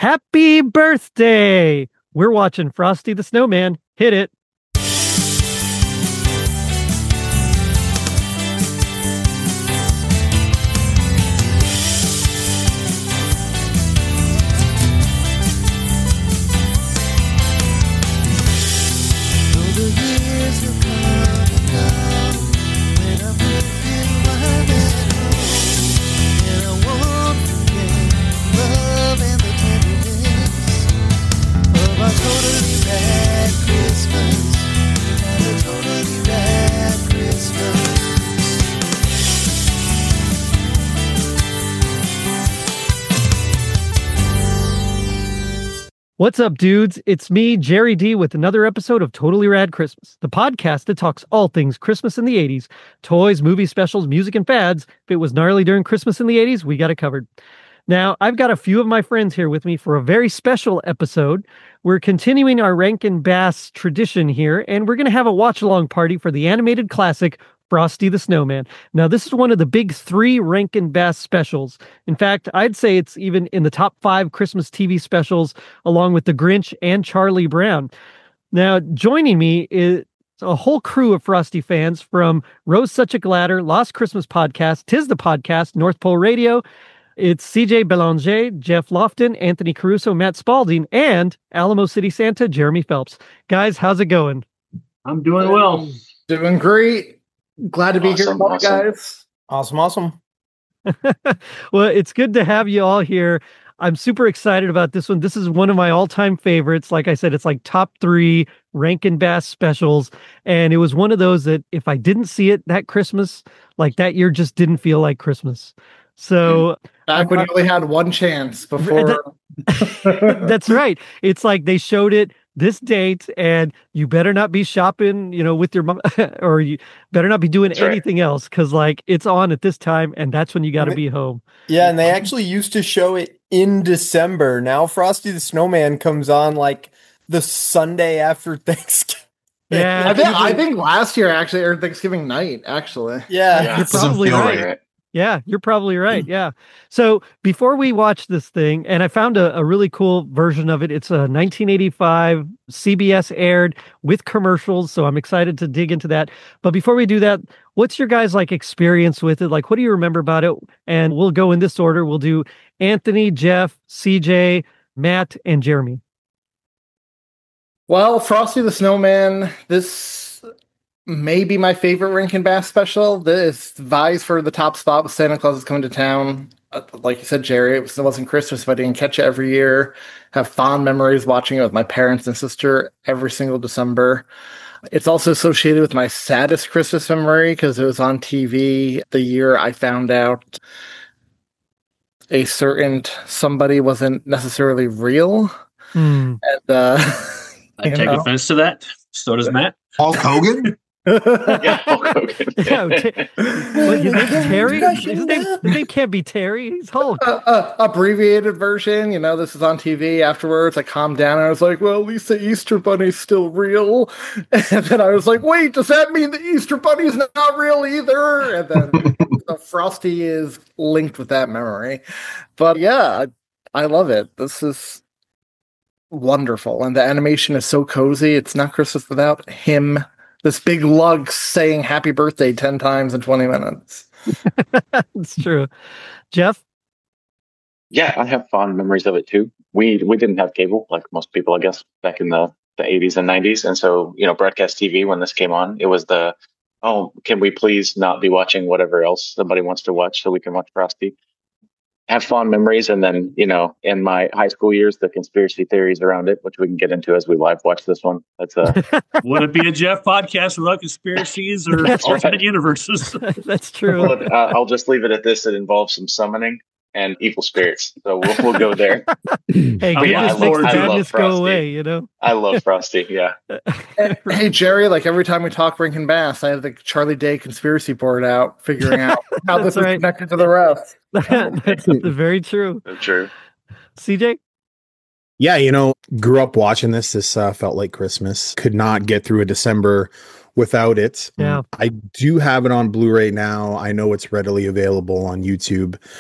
Happy birthday! We're watching Frosty the Snowman. Hit it. What's up, dudes? It's me, Jerry D, with another episode of Totally Rad Christmas, the podcast that talks all things Christmas in the 80s, toys, movie specials, music, and fads. If it was gnarly during Christmas in the 80s, we got it covered. Now, I've got a few of my friends here with me for a very special episode. We're continuing our Rankin Bass tradition here, and we're going to have a watch-along party for the animated classic Frosty the Snowman. Now, this is one of the big 3 Rankin Bass specials. In fact, I'd say it's even in the top 5 Christmas TV specials, along with The Grinch and Charlie Brown. Now, joining me is a whole crew of Frosty fans from Rose Such a Gladder, Lost Christmas Podcast, Tis the Podcast, North Pole Radio. It's CJ Belanger, Jeff Lofton, Anthony Caruso, Matt Spalding, and Alamo City Santa, Jeremy Phelps. Guys, how's it going? I'm doing well. Doing great. Glad to be here, guys. Awesome. Well, it's good to have you all here. I'm super excited about this one. This is one of my all-time favorites. Like I said, it's like top 3 Rankin Bass specials. And it was one of those that if I didn't see it that Christmas, like that year just didn't feel like Christmas. So back when you only had one chance before. That's right. It's like they showed it this date and you better not be shopping, with your mom, or you better not be doing anything else. Cause like it's on at this time and that's when you got to be home. Yeah. And they actually used to show it in December. Now Frosty the Snowman comes on like the Sunday after Thanksgiving. Yeah. I think last year actually, or Thanksgiving night, actually. Yeah. You're probably right. Yeah, you're probably right. Yeah. So before we watch this thing, and I found a really cool version of it. It's a 1985 CBS aired with commercials. So I'm excited to dig into that. But before we do that, what's your guys' experience with it? Like, what do you remember about it? And we'll go in this order. We'll do Anthony, Jeff, CJ, Matt, and Jeremy. Well, Frosty the Snowman, this may be my favorite Rankin Bass special. This vies for the top spot with Santa Claus is Coming to Town. Like you said, Jerry, it wasn't Christmas, but I didn't catch it every year. Have fond memories watching it with my parents and sister every single December. It's also associated with my saddest Christmas memory because it was on TV the year I found out a certain somebody wasn't necessarily real. And, I take offense to that. So does Matt. Hulk Hogan? Yeah, Hulk Hogan. His name's Terry? His name can't be Terry. He's Hulk. Abbreviated version. This is on TV. Afterwards, I calmed down and I was like, well, at least the Easter Bunny's still real. And then I was like, wait, does that mean the Easter Bunny's not real either? And then Frosty is linked with that memory. But yeah, I love it. This is wonderful. And the animation is so cozy. It's not Christmas without him. This big lug saying happy birthday 10 times in 20 minutes. It's true. Jeff? Yeah, I have fond memories of it too. We didn't have cable like most people, I guess, back in the 80s and 90s. And so, broadcast TV, when this came on, it was can we please not be watching whatever else somebody wants to watch so we can watch Frosty? Have fond memories, and then in my high school years, the conspiracy theories around it, which we can get into as we live watch this one. That's would it be a Jeff podcast without conspiracies or alternate universes? That's true. Well, I'll just leave it at this. It involves some summoning and evil spirits, so we'll go there. Hey, goodness makes the madness go away. I love Frosty. Yeah. Hey, Jerry, like every time we talk Rankin Bass, I have the Charlie Day conspiracy board out, figuring out how this is connected to the rest. That's very true. True. CJ? Yeah, grew up watching this. This felt like Christmas. Could not get through a December without it. Yeah. I do have it on Blu-ray now. I know it's readily available on YouTube.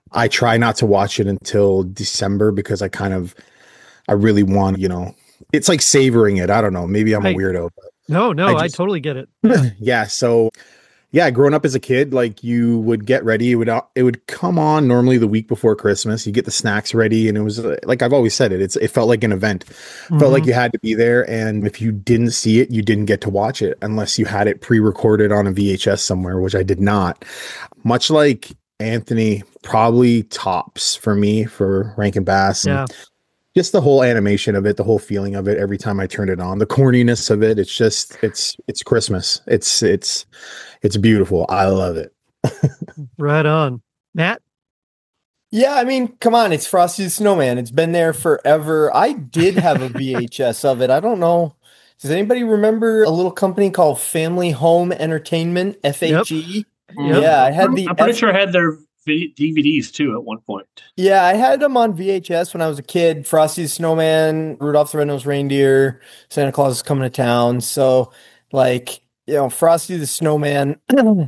I try not to watch it until December because I really want, it's like savoring it. I don't know. Maybe I'm Right. a weirdo. No, I just- totally get it. Yeah. So yeah, growing up as a kid, like you would get ready. It would come on normally the week before Christmas. You get the snacks ready, and it was like I've always said it felt like an event. Felt like Mhm. you had to be there, and if you didn't see it, you didn't get to watch it unless you had it pre-recorded on a VHS somewhere, which I did not. Much like Anthony, probably tops for me for Rankin Bass. And Yeah. just the whole animation of it, the whole feeling of it every time I turn it on, the corniness of it, it's Christmas. It's beautiful. I love it. Right on. Matt? Yeah, I mean, come on, it's Frosty the Snowman. It's been there forever. I did have a VHS of it. I don't know. Does anybody remember a little company called Family Home Entertainment, FHE? Yep. Yeah, I had the I'm pretty sure I had their DVDs too at one point. Yeah, I had them on VHS when I was a kid. Frosty the Snowman, Rudolph the Red-Nosed Reindeer, Santa Claus is Coming to Town. So, like, Frosty the Snowman,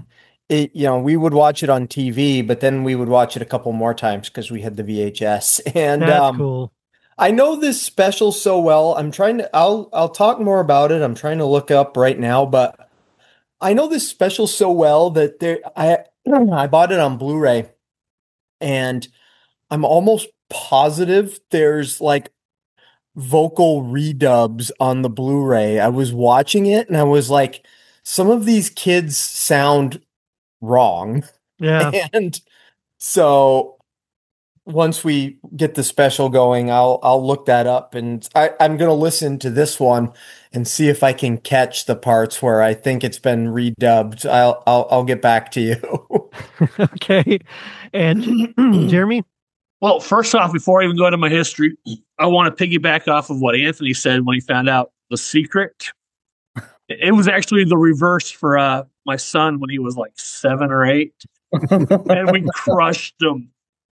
we would watch it on TV, but then we would watch it a couple more times because we had the VHS. And That's cool. I know this special so well. I'll talk more about it. I'm trying to look up right now, but I know this special so well that I bought it on Blu-ray, and I'm almost positive there's like vocal redubs on the Blu-ray. I was watching it and I was like, some of these kids sound wrong. Yeah. And so once we get the special going, I'll look that up, and I'm gonna listen to this one and see if I can catch the parts where I think it's been redubbed. I'll get back to you. Okay. And Jeremy? Well, first off, before I even go into my history, I want to piggyback off of what Anthony said when he found out The Secret. It was actually the reverse for my son when he was like 7 or 8, and we crushed him.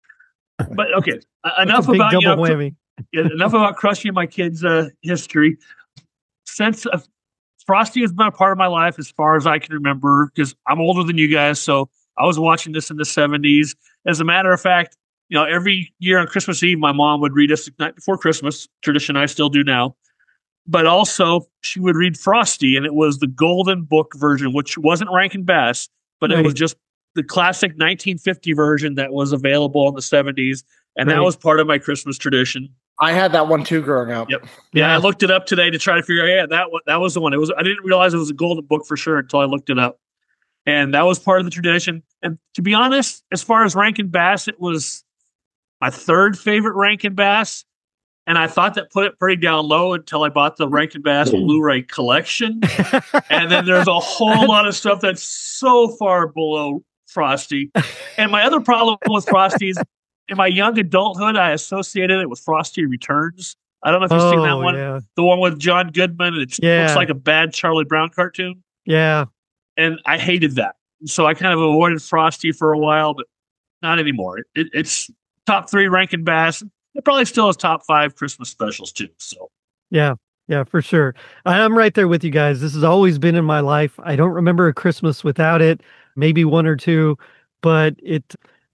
But okay, enough Big about double whammy. enough about crushing my kids' history. Since Frosty has been a part of my life as far as I can remember, because I'm older than you guys, so I was watching this in the 70s. As a matter of fact, every year on Christmas Eve, my mom would read us the night before Christmas, tradition I still do now. But also, she would read Frosty, and it was the Golden Book version, which wasn't Rankin Bass, but it was just the classic 1950 version that was available in the 70s, and that was part of my Christmas tradition. I had that one too growing up. Yep. Yeah, I looked it up today to try to figure out. Yeah, that was the one. I didn't realize it was a Golden Book for sure until I looked it up, and that was part of the tradition. And to be honest, as far as Rankin Bass, it was my third favorite Rankin Bass. And I thought that put it pretty down low until I bought the Rankin Bass Blu-ray collection. And then there's a whole lot of stuff that's so far below Frosty. And my other problem with Frosty is in my young adulthood, I associated it with Frosty Returns. I don't know if you've seen that one. Yeah. The one with John Goodman. It looks like a bad Charlie Brown cartoon. Yeah. And I hated that. So I kind of avoided Frosty for a while, but not anymore. It's top 3 Rankin Bass. It probably still has top 5 Christmas specials too. So yeah, for sure. I'm right there with you guys. This has always been in my life. I don't remember a Christmas without it. Maybe one or two, but it's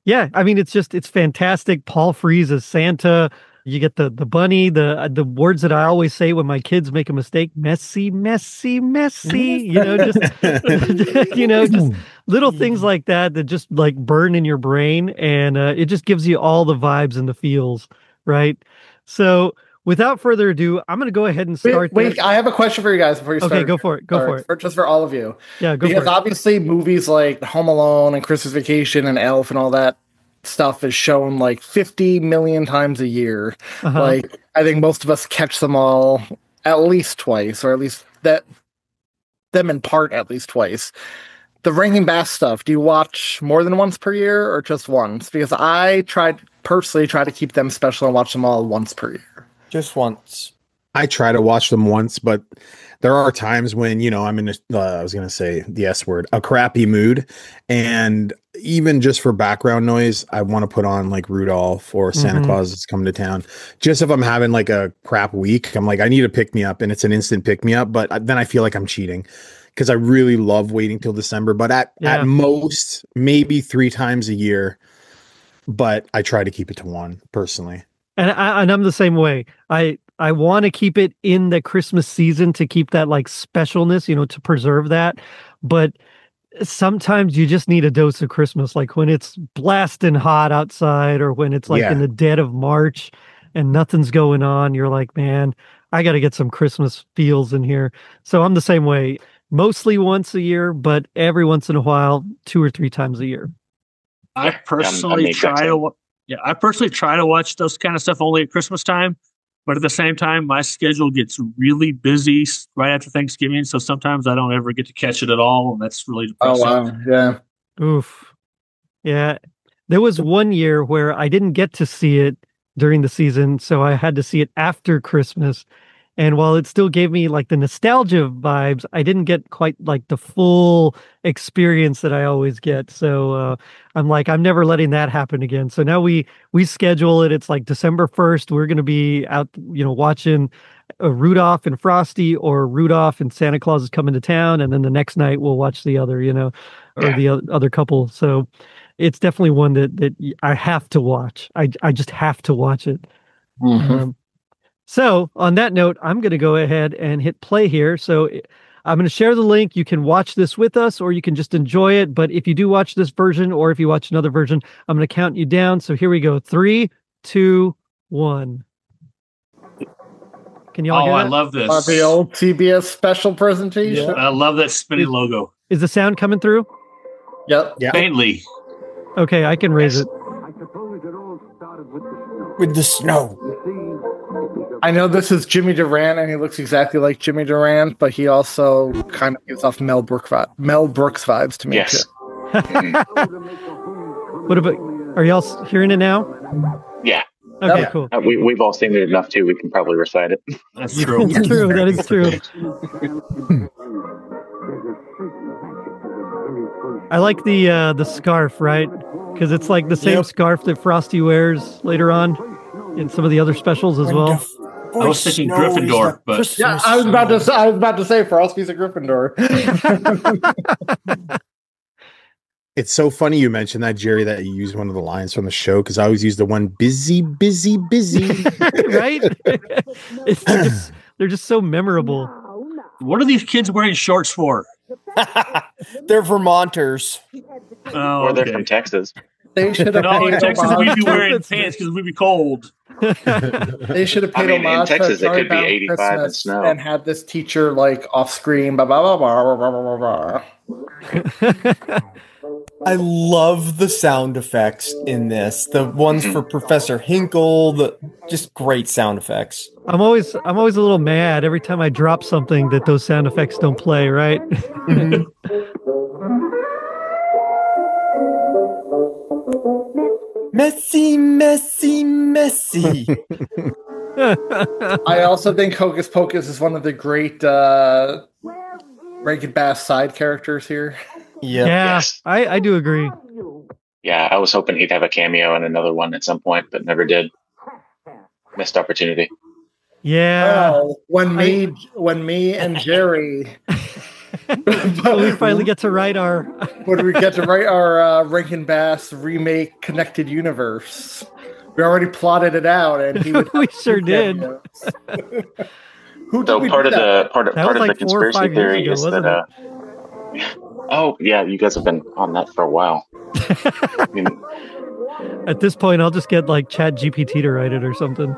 fantastic. Paul Frees as Santa. You get the bunny, the words that I always say when my kids make a mistake: messy, messy, messy. Just just little things like that just like burn in your brain, and it just gives you all the vibes and the feels, right? So without further ado, I'm going to go ahead and start. Wait, I have a question for you guys before you start. Okay, go for it. Go for it. Just for all of you. Yeah, go for it. Because obviously movies like Home Alone and Christmas Vacation and Elf and all that stuff is shown like 50 million times a year. Uh-huh. Like, I think most of us catch them all at least twice, or at least them in part at least twice. The Rankin Bass stuff, do you watch more than once per year or just once? Because I personally try to keep them special and watch them all once per year. Just once. I try to watch them once, but there are times when, I'm in I was going to say the S word, a crappy mood. And even just for background noise, I want to put on like Rudolph or Santa Claus is Coming to Town. Just if I'm having like a crap week, I'm like, I need to pick me up, and it's an instant pick me up. But then I feel like I'm cheating because I really love waiting till December. But at most, maybe 3 times a year, but I try to keep it to one personally. And I'm the same way. I want to keep it in the Christmas season to keep that like specialness, to preserve that. But sometimes you just need a dose of Christmas, like when it's blasting hot outside or when it's like in the dead of March and nothing's going on. You're like, man, I got to get some Christmas feels in here. So I'm the same way, mostly once a year, but every once in a while, 2 or 3 times a year. I personally try to watch those kind of stuff only at Christmas time. But at the same time, my schedule gets really busy right after Thanksgiving, so sometimes I don't ever get to catch it at all, and that's really depressing. Oh, wow. Yeah. Oof. Yeah. There was one year where I didn't get to see it during the season, so I had to see it after Christmas. And while it still gave me like the nostalgia vibes, I didn't get quite like the full experience that I always get. So I'm like, I'm never letting that happen again. So now we schedule it. It's like December 1st. We're going to be out, watching Rudolph and Frosty or Rudolph and Santa Claus is Coming to Town. And then the next night we'll watch the other, the other couple. So it's definitely one that I have to watch. I just have to watch it. Mm-hmm. So on that note, I'm going to go ahead and hit play here. So I'm going to share the link. You can watch this with us or you can just enjoy it. But if you do watch this version or if you watch another version, I'm going to count you down. So here we go. 3, 2, 1. Can y'all hear that? I love this. The old TBS special presentation. Yeah. I love that spinning logo. Is the sound coming through? Yep. Yeah. Faintly. Okay, I can raise it. With the snow. I know this is Jimmy Durant, and he looks exactly like Jimmy Durant, but he also kind of gives off Mel Brooks vibes to me, Yes. too. What about, are y'all hearing it now? Yeah. Okay, Yeah. cool. We've all seen it enough too. We can probably recite it. That's true. It's true. That is true. I like the scarf, right? Because it's like the same scarf that Frosty wears later on in some of the other specials as well. I was thinking Gryffindor, but Yeah, I was about to say Frosty's a Gryffindor. It's so funny you mentioned that, Jerry, that you used one of the lines from the show, because I always use the one busy, busy, busy. Right? They're just so memorable. what are these kids wearing shorts for? They're Vermonters. Oh, Or they're okay. from Texas. They should have No, in paid Texas homage. we'd be wearing pants because we'd be cold. They should have paid I mean, in homage to Texas, it Charlie could be Brown 85 and Christmas snow. and had this teacher like off screen. Blah, blah, blah, blah, blah, blah, blah. I love the sound effects in this. The ones for Professor Hinkle, just great sound effects. I'm always a little mad every time I drop something that those sound effects don't play, right? Messy, messy, messy. I also think Hocus Pocus is one of the great Rankin Bass side characters here. Yeah. Yes. I do agree. Yeah, I was hoping he'd have a cameo in another one at some point, but never did. Missed opportunity. Yeah. Well, when me and Jerry So we finally get to write our when we get to write our Rankin Bass remake Connected Universe, we already plotted it out, and he would. We sure did. Who did So we part do of that? the part of That was the like 4 or 5 conspiracy years theory ago, is wasn't that oh yeah, you guys have been on that for a while. I mean, At this point, I'll just get like Chat GPT to write it or something.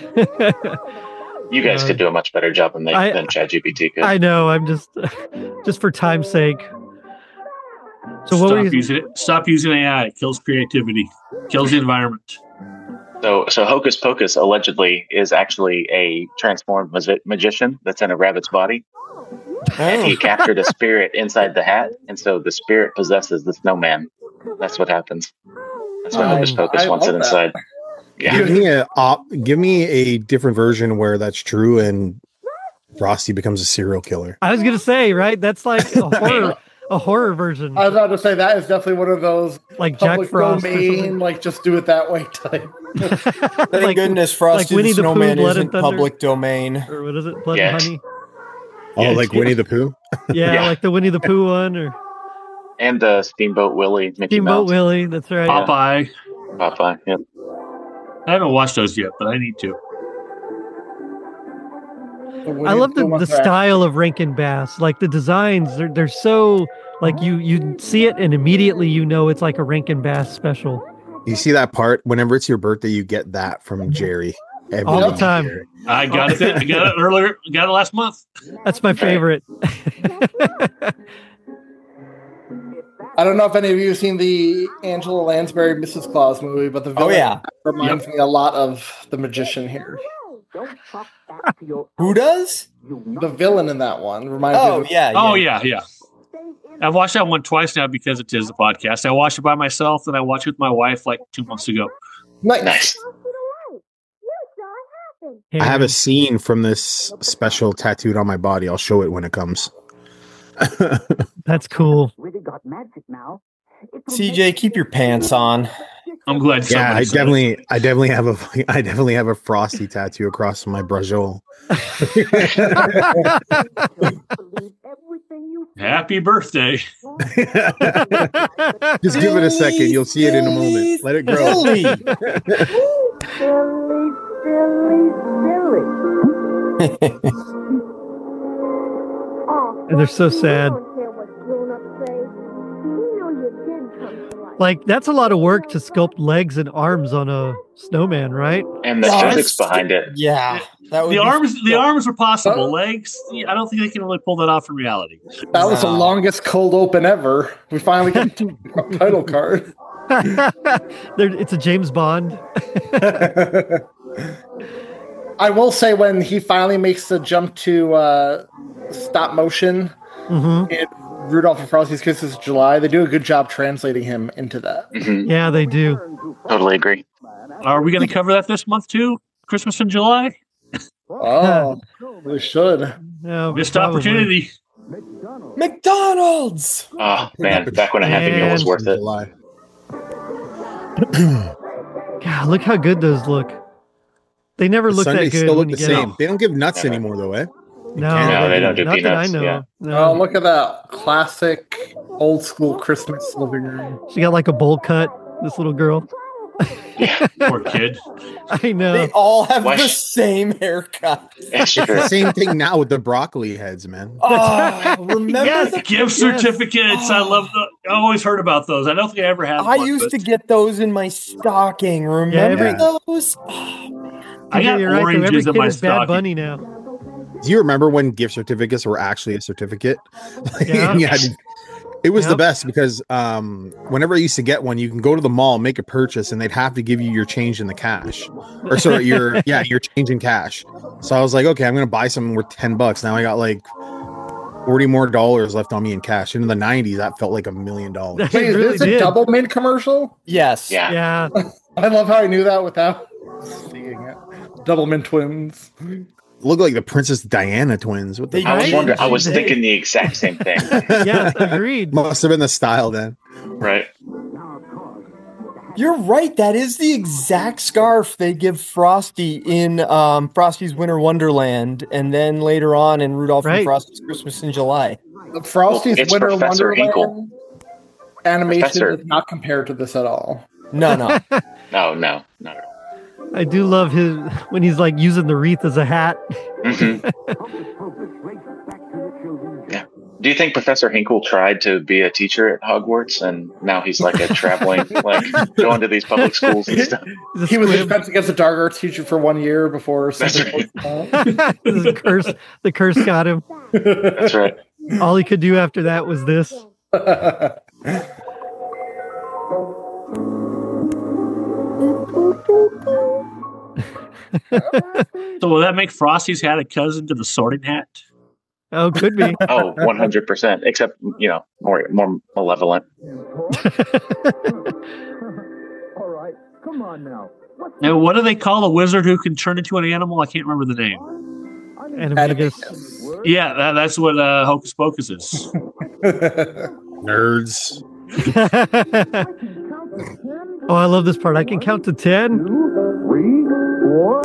you guys could do a much better job than ChatGPT could. I know. I'm just for time's sake. So what were you? Stop using AI. It kills creativity. Kills the environment. So Hocus Pocus allegedly is actually a transformed magician that's in a rabbit's body. And he captured a spirit inside the hat, and so the spirit possesses the snowman. That's what happens. That's what Hocus Pocus wants it inside. Yeah. Give me a different version where that's true and Frosty becomes a serial killer. I was gonna say, right? That's like a horror version, I was about to say that is definitely one of those like Jack public Frost. domain, like just do it that way type. Thank Like- goodness Frosty like the Winnie the Pooh, Snowman Blood isn't and Thunder. public domain. Or what is it? Blood Yeah. and Honey. Oh, Yeah. like Winnie the Pooh? Yeah, Yeah. like the Winnie the Pooh one or And Steamboat Willie, Mickey Steamboat Mouse. Willie. That's right. Popeye. Popeye. Yep. I haven't watched those yet, but I need to. I love the style of Rankin Bass. Like the designs, they're so like you see it and immediately you know it's like a Rankin Bass special. You see that part? Whenever it's your birthday, you get that from Jerry. All the time. year. I got it. I got it earlier. Got it last month. That's my favorite. I don't know if any of you have seen the Angela Lansbury Mrs. Claus movie, but the villain reminds me a lot of the magician here. Who does? The villain in that one reminds me of Yeah. I've watched that one twice now because it is a podcast. I watched it by myself, and I watched it with my wife like 2 months ago. Nice. I have a scene from this special tattooed on my body. I'll show it when it comes. That's cool. CJ, keep your pants on. I'm glad. Yeah, I somebody said definitely have a Frosty tattoo across my brajol. it. Happy birthday. Just give it a second. You'll see it in a moment. Let it grow. And they're so sad. Like that's a lot of work to sculpt legs and arms on a snowman, right? And the physics behind it. Yeah. The arms are possible. Legs, I don't think they can really pull that off in reality. That was the longest cold open ever. We finally got a title card. It's a James Bond. I will say when he finally makes the jump to stop motion in Rudolph and Frosty's Christmas July, they do a good job translating him into that. Mm-hmm. Yeah, they do. Totally agree. Are we going to cover that this month too? Christmas in July? Oh, we should. Yeah, Missed probably. opportunity. McDonald's. Oh man, back when a Happy Meal was worth it. God, look how good those look. They never look that Sundays good. still when look the you get same. them. They don't give nuts anymore, though, eh? No, they don't do not that I peanuts, know. yeah. No. Oh, look at that classic old school Christmas living room. She got like a bowl cut, this little girl. Poor kid. I know. They all have Why the sh- same haircut. It's the same thing now with the broccoli heads, man. Oh, remember Yes. the Gift certificates. I love those. I always heard about those. I don't think I ever had I one. used to but get those in my stocking. Remember every- those? I got you're right, though. Every oranges in kid my is Bad stocking. Bunny now. Do you remember when gift certificates were actually a certificate? Yeah. It was the Yep. best because whenever I used to get one, you can go to the mall, make a purchase, and they'd have to give you your change in the cash. Or sorry, your change in cash. So I was like, okay, I'm gonna buy something worth $10. Now I got like $40 more left on me in cash. In the 90s, that felt like $1 million. It Wait, is really this a did. double mint commercial? Yes. Yeah. Yeah. I love how I knew that without seeing it. Double mint twins. Look like the Princess Diana twins. What the I was Right? wondering. I was They- thinking the exact same thing. Yeah, agreed. must have been the style then. Right. You're right. That is the exact scarf they give Frosty in Frosty's Winter Wonderland, and then later on in Rudolph Right. and Frosty's Christmas in July. Frosty's It's Winter Professor Wonderland Hinkle. animation Professor. is not compared to this at all. No. No, not at all. I do love his when he's like using the wreath as a hat. Mhm. Yeah. Do you think Professor Hinkle tried to be a teacher at Hogwarts, and now he's like a traveling, like going to these public schools and stuff? He's a He was squib. defense against the dark arts teacher for 1 year before That's something right. The curse got him. That's right. All he could do after that was this. So will that make Frosty's hat a cousin to the Sorting Hat? Oh, could be. Oh, 100%. Except, more malevolent. Now, what do they call a wizard who can turn into an animal? I can't remember the name. Animagus. Yeah, that's what Hocus Pocus is. Nerds. Oh, I love this part. I can count to 10. 3, 4,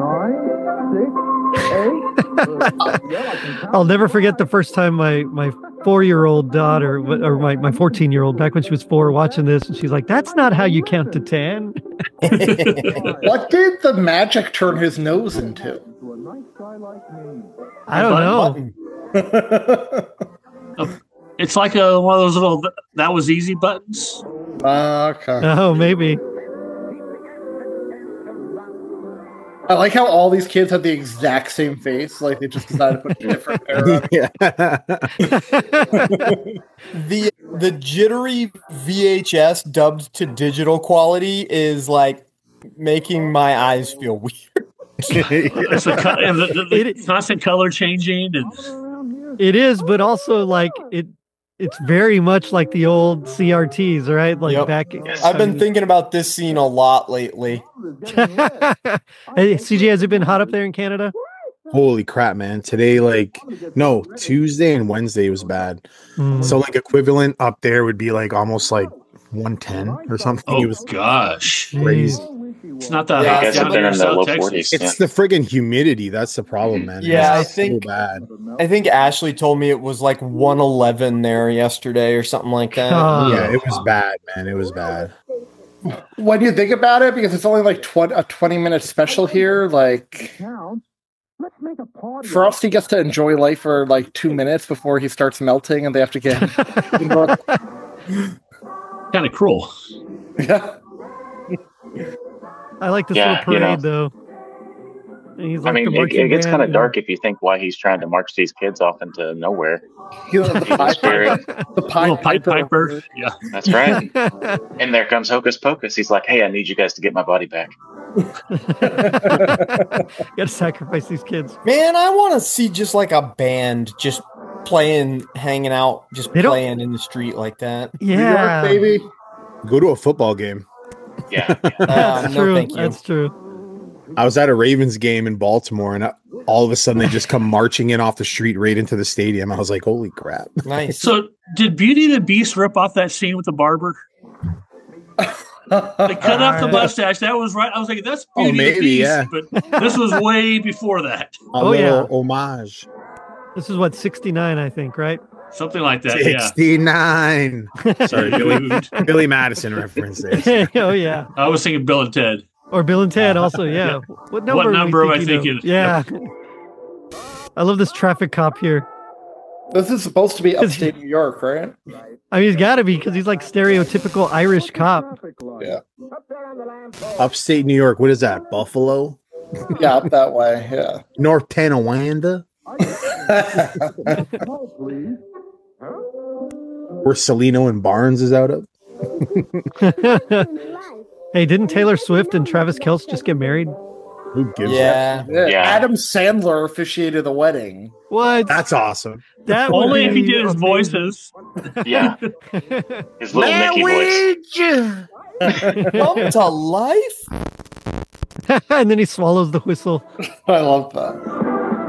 5, 9, 6, 8. I'll never forget the first time my 4-year-old daughter, or my 14-year-old, back when she was 4, watching this, and she's like, "That's not how you count to 10." What did the magic turn his nose into? I don't know. It's like one of those little "that was easy" buttons. Okay. Oh, maybe. I like how all these kids have the exact same face. Like they just decided to put a different pair on. Yeah. The jittery VHS dubbed to digital quality is like making my eyes feel weird. It's and the constant color changing, and It is, but also like it's very much like the old CRTs, right? Like Yep. back. I've been thinking about this scene a lot lately. Hey, CJ, has it been hot up there in Canada? Holy crap, man. Today, no, Tuesday and Wednesday was bad. So, equivalent up there would be almost 110 or something. oh It was gosh, crazy. it's not that Yeah, hot. You guys have been in the South low Texas. 40s. It's the friggin' humidity. That's the problem, man. Yeah, It's I think- so bad. I think Ashley told me it was like 111 there yesterday or something like that. Yeah, it was bad, man. It was bad. When you think about it, because it's only like a 20-minute special here, like Frosty gets to enjoy life for like 2 minutes before he starts melting, and they have to get. Kind of cruel. Yeah. I like this Yeah, little parade though. And he's I like mean, the it marching gets band, kind of you know. dark if you think why he's trying to march these kids off into nowhere. You know, the Pied Spirit. the Pied Little Pied Piper. Yeah. That's right. And there comes Hocus Pocus. He's like, hey, I need you guys to get my body back. Gotta sacrifice these kids. Man, I want to see just like a band just playing, hanging out, just They don't- playing in the street like that. Yeah, New York, baby. Go to a football game. Yeah. That's No, true. thank you. That's true. I was at a Ravens game in Baltimore, and all of a sudden they just come marching in off the street right into the stadium. I was like, holy crap. Nice. So, did Beauty and the Beast rip off that scene with the barber? They cut off the mustache. That was right. I was like, that's Beauty and the maybe, Beast. yeah. But this was way before that. A Oh, little yeah. homage. This is what 69, I think, right? Something like that. Yeah. 69. Sorry, Billy Madison reference there. Oh yeah, I was thinking Bill and Ted. or Bill and Ted also. Yeah. What number? What number am I you know? thinking? Yeah. I love this traffic cop here. This is supposed to be upstate New York, right? I mean, he's got to be because he's like stereotypical Irish cop. Yeah. Upstate New York. What is that? Buffalo? Yeah, up that way. Yeah. North Tonawanda? Where Salino and Barnes is out of? Hey, didn't Taylor Swift and Travis Kelce just get married? Who gives a yeah. Yeah. Adam Sandler officiated the wedding. What? That's awesome. That would Only if he be did his amazing. voices. Yeah. His little Mickey voice. Come to life? And then he swallows the whistle. I love that.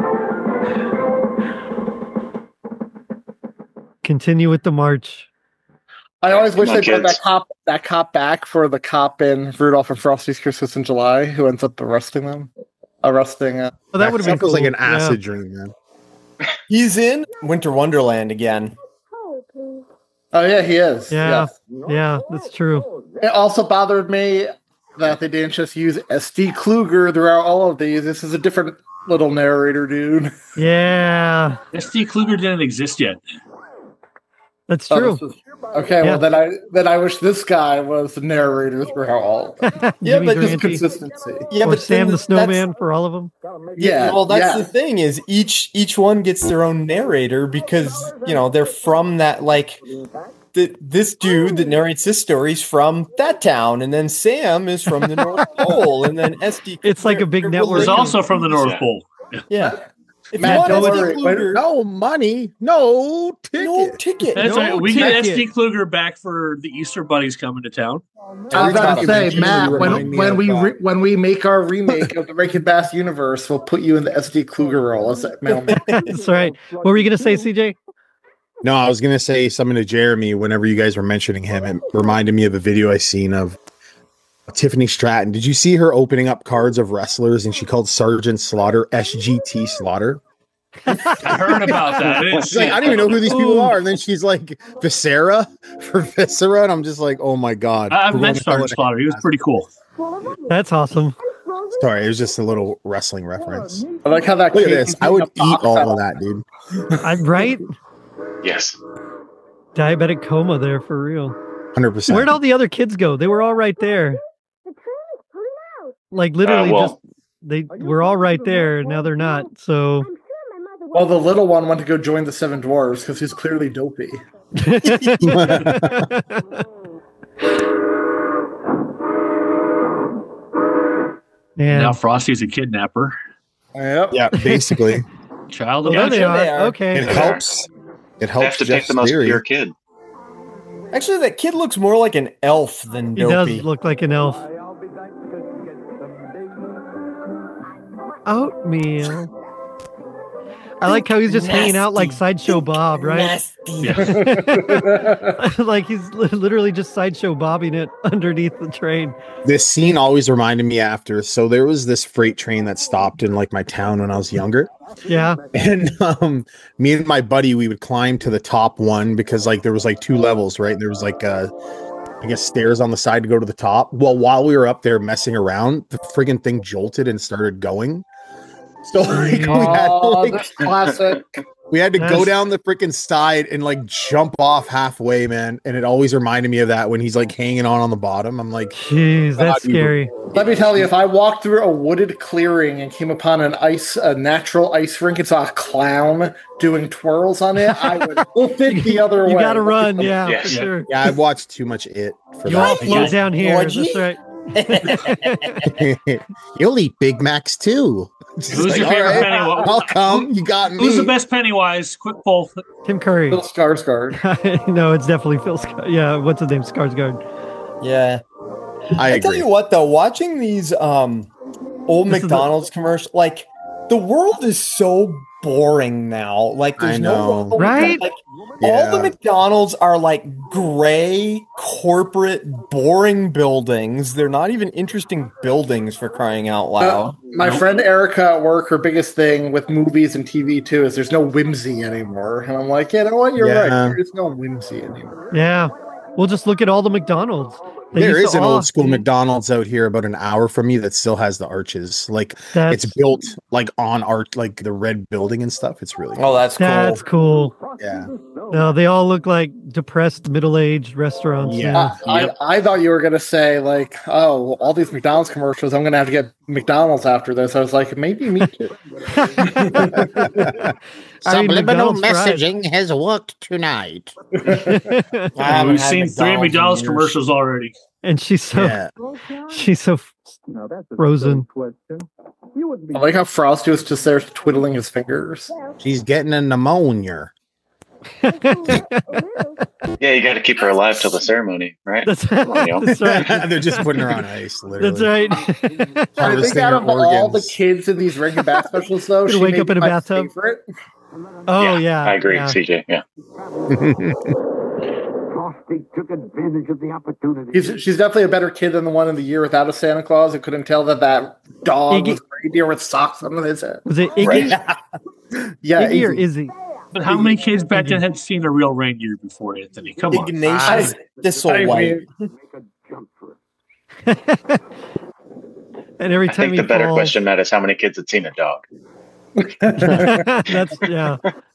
Continue with the march. I always wish Come on, they brought kids. that cop back for the cop in Rudolph and Frosty's Christmas in July who ends up arresting them. Arresting. Oh, that would have been feels cool. like an Yeah. acid dream, man. He's in Winter Wonderland again. Oh yeah, he is. Yeah. Yes. Yeah, that's true. It also bothered me that they didn't just use SD Kluger throughout all of these. This is a different little narrator dude. Yeah, S.D. Kluger didn't exist yet. that's true. Okay, Yeah. well then I wish this guy was the narrator throughout all of them. Yeah, Jimmy but Just Durante. consistency. Yeah, Or but Sam the that's- Snowman for all of them. Yeah. Well, that's yeah. the thing is each one gets their own narrator because they're from that this dude that narrates this story is from that town, and then Sam is from the North Pole, and then SD. It's like a big they're network. He's related. also from the North Yeah. Pole. Yeah. If Matt, you want don't SD worry. Kluger, No money, no ticket. no ticket. That's No right. We get ticket. S.D. Kluger back for the Easter Bunnies coming to town. I was about to say, Matt, when we make our remake of the Rankin Bass universe, we'll put you in the SD Kluger role as that mailman. That's right. What were you gonna say, CJ? No, I was gonna say something to Jeremy whenever you guys were mentioning him. It reminded me of a video I seen of Tiffany Stratton. Did you see her opening up cards of wrestlers and she called Sergeant Slaughter SGT Slaughter? I heard about that. I didn't She's see like, it. I don't even know who these people are. And then she's like, Viscera for Viscera. And I'm just like, oh my God. I've We're met going to Sergeant Slaughter. He was pretty cool. That's awesome. Sorry, it was just a little wrestling reference. I like how that Look at kid this. is I would eating a eat all pop of that, dude. I'm right. Yes. Diabetic coma there for real. 100%. Where'd all the other kids go? They were all right there. Like literally just they were all right there. Now they're not. So Well, the little one went to go join the Seven Dwarves because he's clearly dopey. Man. Now Frosty's a kidnapper. Yep. Yeah, basically. Child Well, of there they sure are. they are. Okay. It helps. It I helps have to pick Jeff's the most theory. pure kid. Actually, that kid looks more like an elf than He does dopey. look like an elf. Oatmeal. I like how he's just hanging out like Sideshow Bob, right? Nasty. Like he's literally just Sideshow Bobbing it underneath the train. This scene always reminded me after. So there was this freight train that stopped in like my town when I was younger. Yeah. And me and my buddy, we would climb to the top one because like there was like 2 levels, right? There was like I guess stairs on the side to go to the top. Well, while we were up there messing around, the friggin' thing jolted and started going. So like, That's classic. we had to go That's- down the freaking side and like jump off halfway, man. And it always reminded me of that when he's like hanging on the bottom. I'm like, Jeez, that's God, you- scary. Let me tell you, if I walked through a wooded clearing and came upon a natural ice rink and saw a clown doing twirls on it, I would hoof it the other way. You gotta run, yeah, Yeah. for sure. yeah, I've watched too much It for You all that. float down here. Orgy? That's right. You'll eat Big Macs too. Just Who's your like, favorite "All right, Pennywise? I'll come. You got me. Who's the best Pennywise? Quick poll. Tim Curry. Bill Skarsgård. No, it's definitely Phil. Yeah, what's his name? Skarsgård. Yeah. I I tell agree. you what, though, watching these old This is McDonald's commercials, like the world is so boring now. Like there's I no know. Right? Like, Yeah. all the McDonald's are like gray, corporate, boring buildings. They're not even interesting buildings for crying out loud. My friend Erica at work, her biggest thing with movies and TV too is there's no whimsy anymore. And I'm like, you know what? You're Yeah. right. There is no whimsy anymore. Yeah. We'll just look at all the McDonald's. They There used is to an all- old school McDonald's out here about an hour from me that still has the arches. Like That's, it's built like on art, like the red building and stuff. It's really Oh, that's cool. that's cool. yeah. No, they all look like depressed middle-aged restaurants. Yeah. I thought you were gonna say like, oh, all these McDonald's commercials. I'm gonna have to get McDonald's after this. I was like, maybe me too. I mean, McDonald's fries. has worked tonight. I haven't We've had seen 3 McDonald's in years. commercials already. And she's so Yeah. she's so frozen. I like how Frosty was just there twiddling his fingers. She's getting a pneumonia. Yeah, you got to keep her alive till the ceremony, right? That's, Millennial. that's right. They're just putting her on ice, literally. That's right. I think Harvesting out her of all the organs. kids in these Rankin Bass specials, though, Gonna she wake may up be in a my bathtub. favorite. Oh yeah, I agree, yeah. CJ. Yeah. Frosty took advantage of the opportunity. She's definitely a better kid than the one in the Year Without a Santa Claus. I couldn't tell that dog Iggy. was reindeer with socks on his head. Was it Iggy? Yeah, Iggy or Iggy. Izzy? But how many kids back then had seen a real reindeer before, Anthony? Come on. Ignatius Thistlewhite. mean, Make a jump for it. And every I time think he the better falls, question, Matt, is how many kids had seen a dog? that's yeah.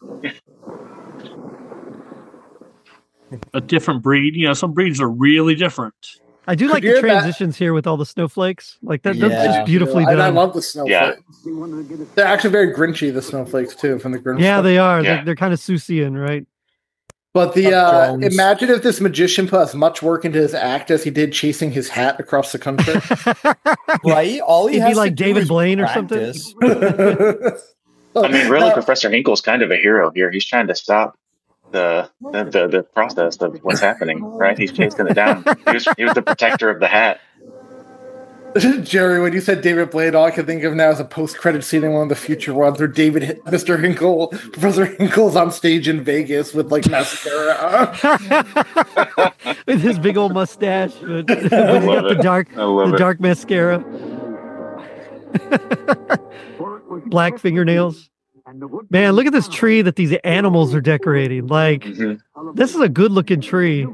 A different breed. You know, some breeds are really different. I do Could like you the hear that? transitions here with all the snowflakes. Like that, that's Yeah. just beautifully and I done. love the snowflakes. He wanted to get his They're actually very Grinchy, the snowflakes, too, from the Grinch. Yeah, stuff. they are. Yeah. They're kind of Susian, right? But the Chuck Jones. imagine if this magician put as much work into his act as he did chasing his hat across the country. Right? All he He'd be has like to do David is Blaine or something. practice. I mean, really, Now- Professor Hinkle's kind of a hero here. He's trying to stop the process of what's happening, right? He's chasing it down. He was the protector of the hat. Jerry, when you said David Blaine, all I can think of now is a post-credit scene in one of the future ones where Mr. Hinkle, Professor Hinkle's on stage in Vegas with like mascara. With his big old mustache, but he's love got the it. dark, I love the it. dark mascara, black fingernails. Man, look at this tree that these animals are decorating. Like, this is a good looking tree.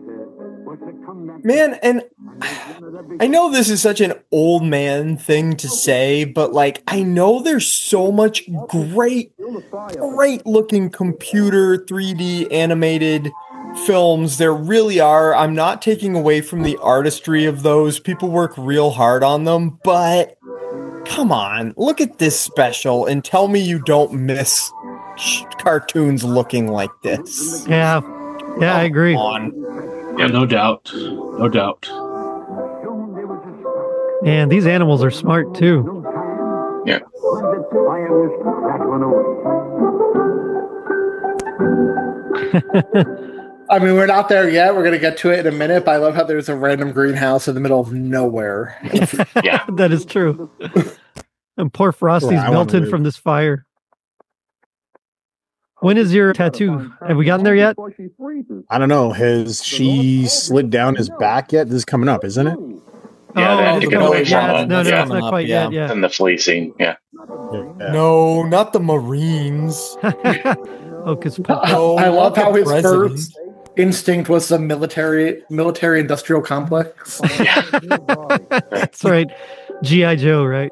Man, and I know this is such an old man thing to say, but like, I know there's so much great looking computer 3D animated films. There really are. I'm not taking away from the artistry of those. People work real hard on them, but come on, look at this special and tell me you don't miss cartoons looking like this. Yeah, I agree. Come on. Yeah, no doubt. No doubt. And these animals are smart too. Yeah. I mean, we're not there yet. We're going to get to it in a minute, but I love how there's a random greenhouse in the middle of nowhere. Yeah. That is true. And poor Frosty's I wanna melted live. from this fire. When is your tattoo? Have we gotten there yet? I don't know. Has she slid down his back yet? This is coming up, isn't it? Yeah, they have it's to get coming away up. from Yeah, that. no, Yeah. it's not quite yet. Yeah. And the flea scene. Yeah. No, not the Marines. Oh, because I love how his president. first instinct was the military industrial complex. that's right. G.I. Joe, right?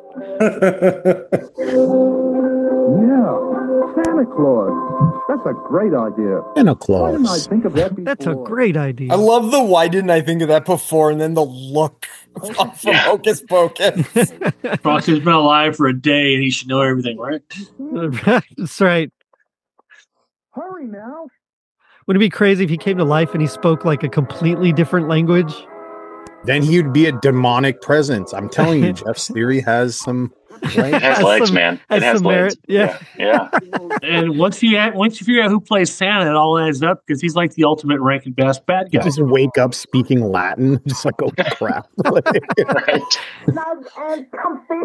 Santa Claus. That's a great idea. Santa Why didn't I Claus. think of that before? That's a great idea. I love the why didn't I think of that before, and then the look from Hocus Pocus. Frosty's been alive for a day and he should know everything, right? That's right. Hurry now. Wouldn't it be crazy if he came to life and he spoke like a completely different language? Then he'd be a demonic presence. I'm telling you, Jeff's theory has some. It has Has legs, some- man. has It has some legs. merit, Yeah. And once you figure out who plays Santa, it all adds up because he's like the ultimate Rankin Bass bad guy. Just wake up speaking Latin, just like, oh crap. Right. Snug and comfy.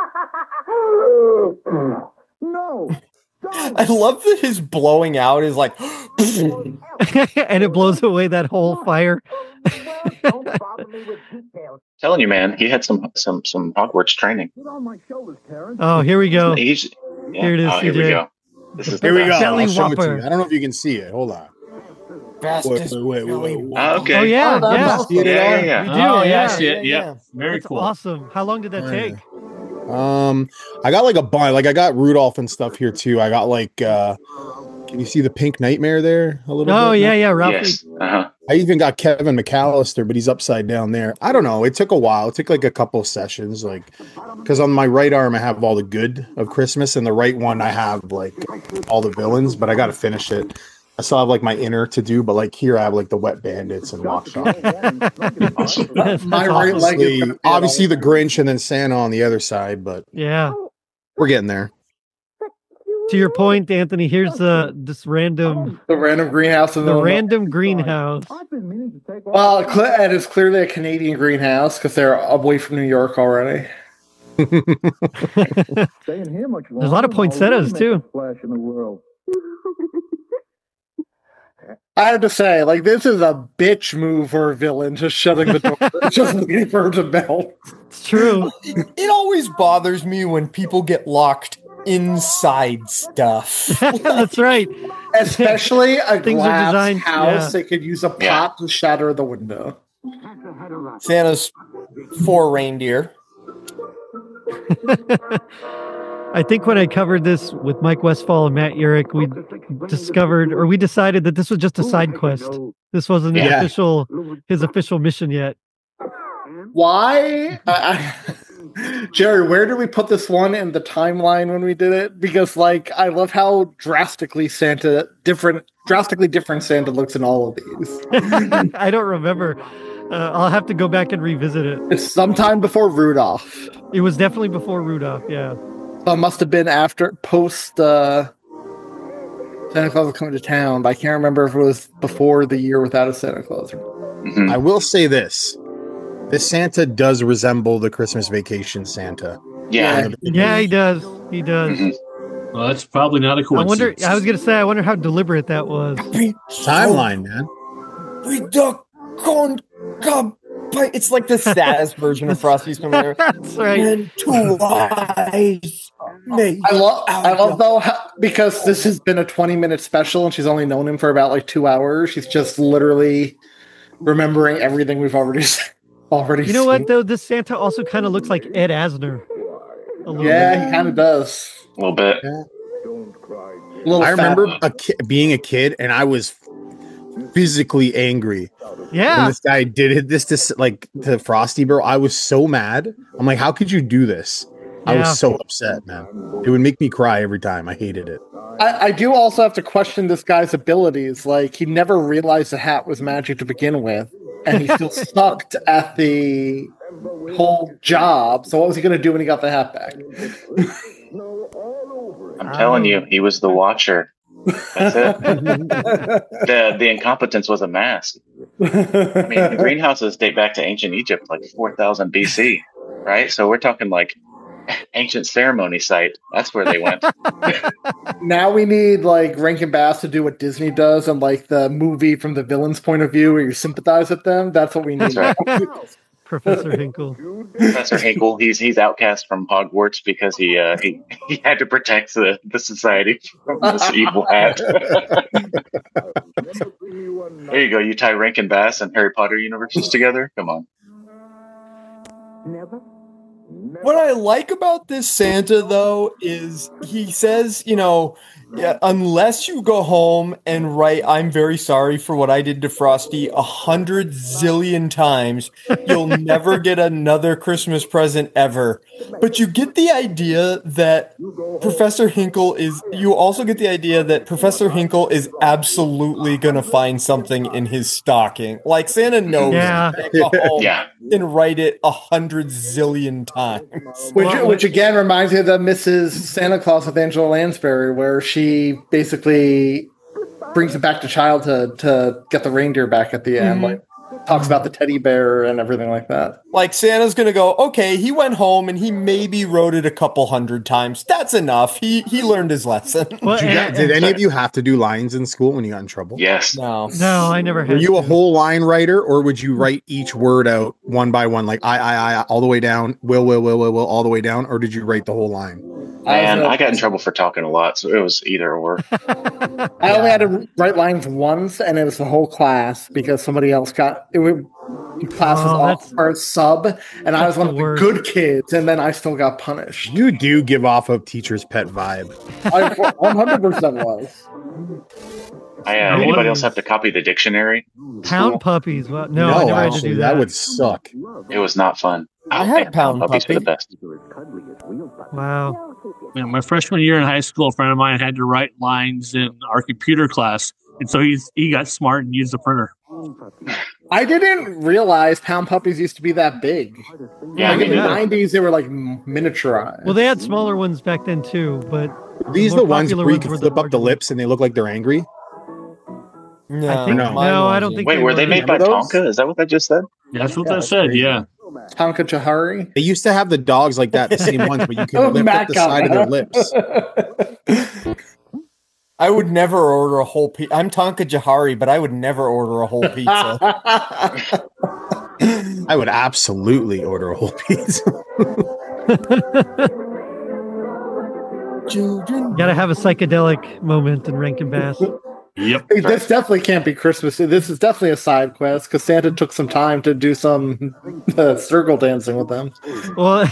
No. I love that his blowing out is like And it blows away that whole fire. Don't bother me with details. Telling you, man, he had some Hogwarts training. Get on my shoulders, Terrence. Oh, here we go. He's, yeah. Here it is, Oh, here we CJ. go. This is Here we go. Belly I'll show it to whopper. you. I don't know if you can see it. Hold on. fastest. Wait. Okay. Oh, yeah. Oh, Yeah. that's See it at all? Yeah. We do, Oh, yeah, yeah. shit. yeah, Yep. Very That's cool. awesome. How long did that take? I got like a bunch. Like I got Rudolph and stuff here too. I got like can you see the Pink Nightmare there a little Oh, bit? yeah, Ralphie. Yes. Uh-huh. I even got Kevin McAllister, but he's upside down there. I don't know. It took a while. It took like a couple of sessions, like because on my right arm I have all the good of Christmas, and the right one I have like all the villains. But I got to finish it. I still have like my inner to do, but like here I have like the Wet Bandits and Mock Shop. My right leg is Obviously the Grinch and then Santa on the other side, but Yeah. we're getting there. To your point, Anthony, here's this random the random greenhouse in the random greenhouse. I've been meaning to take Well, and it's clearly a Canadian greenhouse because they're away from New York already. Staying here much There's a lot of poinsettias, too. Flash in the world. I have to say, like, this is a bitch move for a villain, just shutting the door, just waiting for her to melt. It's true. It always bothers me when people get locked inside stuff. That's right. Especially a Things are glass designed- house, yeah. they could use a pot Yeah. to shatter the window. Santa's 4 reindeer. I think when I covered this with Mike Westfall and Matt Urich, we decided that this was just a side quest. This wasn't the Yeah. his official mission yet. Why? Jerry, where did we put this one in the timeline when we did it? Because, like, I love how drastically different Santa looks in all of these. I don't remember. I'll have to go back and revisit it. It's sometime before Rudolph. It was definitely before Rudolph. Yeah. So it must have been post Santa Claus was coming to town, but I can't remember if it was before the year without a Santa Claus. Mhm. I will say this. This Santa does resemble the Christmas Vacation Santa. Yeah. Yeah, he does. He does. Mhm. Well, that's probably not a I wonder. coincidence. I was gonna say. I wonder how deliberate that was. Timeline, man. It's like the saddest version of Frosty's Coming There. That's right. And 2 eyes Mate. I love though because this has been a 20-minute special and she's only known him for about like 2 hours. She's just literally remembering everything we've already You know seen. what though? This Santa also kind of looks like Ed Asner. A little Yeah, bit. he kind of does. A little bit. A little I remember fat. being a kid and I was physically angry when Yeah. this guy did this like to Frosty, bro. I was so mad. I'm like, how could you do this? I Yeah. was so upset, man. It would make me cry every time. I hated it. I do also have to question this guy's abilities. Like, he never realized the hat was magic to begin with, and he still sucked at the whole job. So what was he going to do when he got the hat back? I'm telling you, he was the watcher. That's it. The incompetence was a mask. I mean, the greenhouses date back to ancient Egypt, like 4000 BC, right? So we're talking like ancient ceremony site. That's where they went. Now we need like Rankin Bass to do what Disney does and like the movie from the villain's point of view where you sympathize with them. That's what we need. That's Professor Hinkle. Professor Hinkle, he's outcast from Hogwarts because he had to protect the society from this evil hat. There you go. You tie Rankin Bass and Harry Potter universes together. Come on. What I like about this Santa, though, is he says, yeah, unless you go home and write, I'm very sorry for what I did to Frosty 100 zillion times, you'll never get another Christmas present ever. But you get the idea that Professor Hinkle is absolutely going to find something in his stocking. Like Santa knows Yeah. to go home Yeah. and write it 100 zillion times. Which again reminds me of the Mrs. Santa Claus with Angela Lansbury, where she basically brings him back to childhood to get the reindeer back at the end. Like, talks about the teddy bear and everything like that. Like Santa's gonna go, okay, he went home and he maybe wrote it a couple hundred times. That's enough. He learned his lesson. Well, Did any of you have to do lines in school when you got in trouble? Yes. No. No, I never had. Were you a to. whole line writer, or would you write each word out one by one, like I, all the way down, will, all the way down, or did you write the whole line? Man, I got in trouble for talking a lot, so it was either or. I only had to write lines once, and it was the whole class because somebody else got it. Class was off for a sub, and I was one of the good kids, and then I still got punished. You do give off a teacher's pet vibe. I 100% was. Anybody else have to copy the dictionary? Pound puppies. Well, no, I never had to do that. That would suck. It was not fun. I had a pound puppies puppy. for the best. Wow. Yeah, my freshman year in high school, a friend of mine had to write lines in our computer class, and so he got smart and used the printer. I didn't realize pound puppies used to be that big. Yeah, Like in the yeah. 90s, they were like miniaturized. Well, they had smaller ones back then too, but Are these more the ones popular where you ones can were flip up the larger lips and they look like they're angry? No, I think, No. no, I don't think. Wait, were they made by Remember those? Tonka? Is that what I just said? Yeah, that's what Yeah, that that's said. crazy. Yeah. Tonka Chahari. They used to have the dogs like that, the same ones, but you can lift up the side of their lips. I would never order a whole pizza. I'm Tonka Jahari, but I would never order a whole pizza. I would absolutely order a whole pizza. Children. Got to have a psychedelic moment in Rankin Bass. Yep. This definitely can't be Christmas. This is definitely a side quest because Santa took some time to do some circle dancing with them. Well,